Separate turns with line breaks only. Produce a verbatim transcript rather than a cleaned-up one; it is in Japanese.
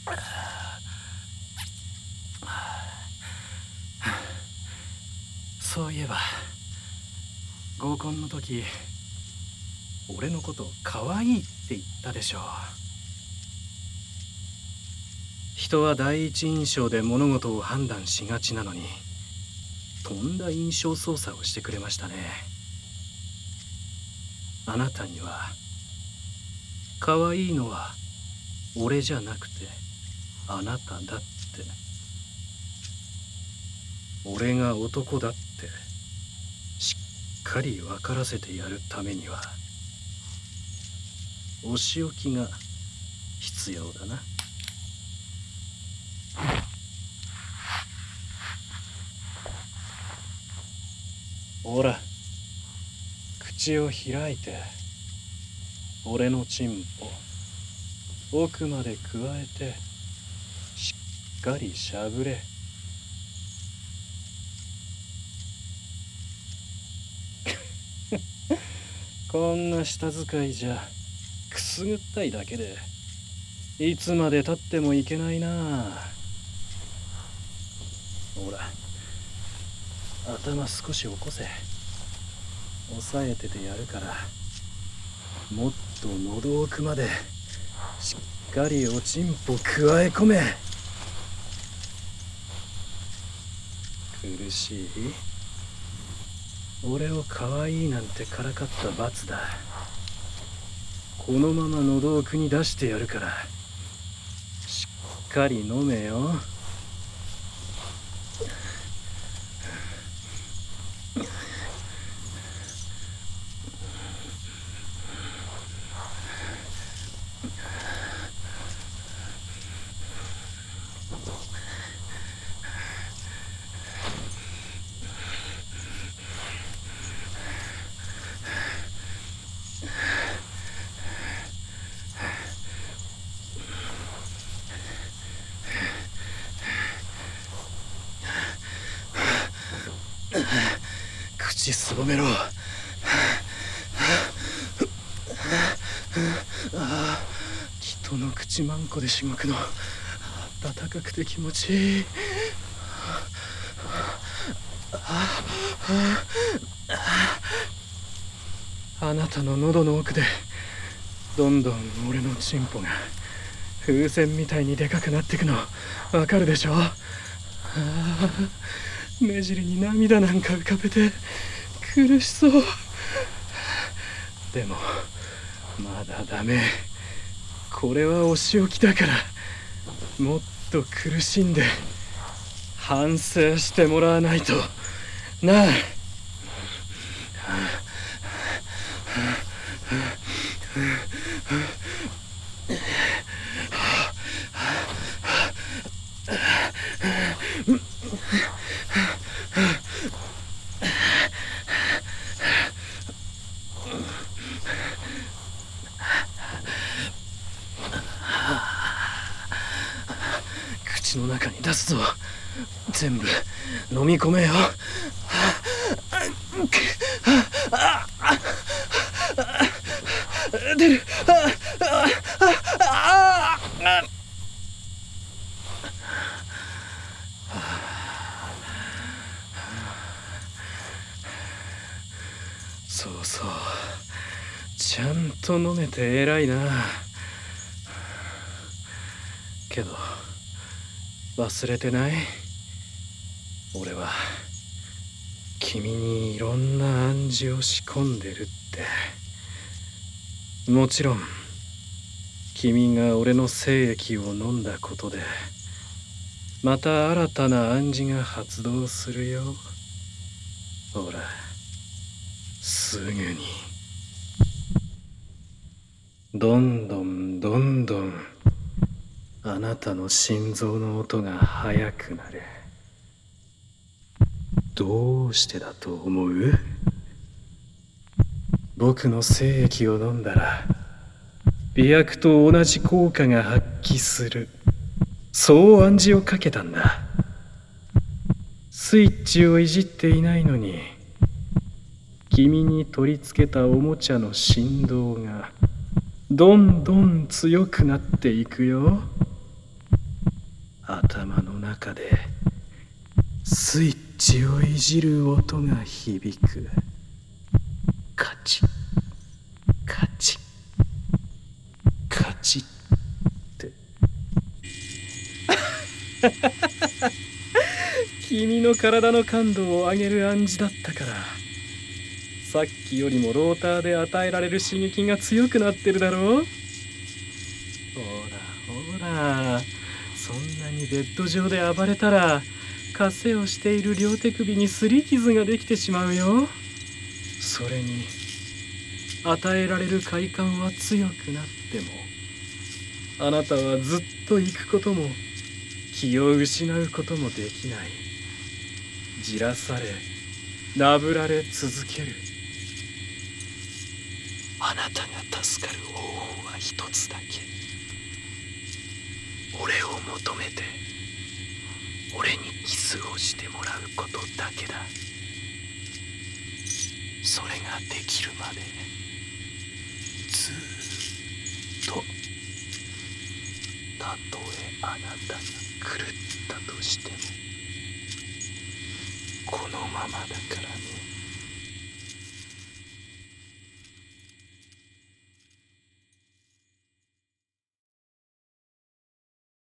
そういえば合コンの時俺のこと可愛いって言ったでしょう。人は第一印象で物事を判断しがちなのに、とんだ印象操作をしてくれましたね。あなたには可愛いのは俺じゃなくてあなただって、俺が男だってしっかり分からせてやるためにはお仕置きが必要だな。ほら、口を開いて俺のチンポ奥までくわえてしっかりしゃぶれ。こんな舌使いじゃくすぐったいだけでいつまでたってもいけないな。ほら、頭少し起こせ。押さえててやるから、もっと喉奥までしっかりおちんぽくわえ込め。苦しい？俺を可愛いなんてからかった罰だ。このまま喉奥に出してやるからしっかり飲めよ。口すぼめろ。ああ、人の口まんこでしごくの暖かくて気持ちいい。あなたの喉の奥でどんどん俺のチンポが風船みたいにでかくなってくのわかるでしょ。ああ、目尻に涙なんか浮かべて苦しそう。でもまだダメ。これはお仕置きだから、もっと苦しんで反省してもらわないとなあ。口の中に出すぞ。全部飲み込めよ。出る。そうそう、ちゃんと飲めて偉いな。けど忘れてない？俺は君にいろんな暗示を仕込んでるって。もちろん君が俺の精液を飲んだことでまた新たな暗示が発動するよ。ほら、すぐにどんどんどんどんあなたの心臓の音が速くなる。どうしてだと思う？僕の精液を飲んだら媚薬と同じ効果が発揮する、そう暗示をかけたんだ。スイッチをいじっていないのに君に取り付けたおもちゃの振動がどんどん強くなっていくよ。 頭の中でスイッチをいじる音が響く。カチッカチッカチッって君の体の感度を上げる暗示だったから。さっきよりもローターで与えられる刺激が強くなってるだろう。ほらほら、そんなにベッド上で暴れたらカセをしている両手首に擦り傷ができてしまうよ。それに与えられる快感は強くなっても、あなたはずっと行くことも気を失うこともできない。じらされなぶられ続ける。あなたが助かる方法は一つだけ。俺を求めて俺にキスをしてもらうことだけだ。それができるまでずーっと、たとえあなたが狂ったとしてもこのままだからね。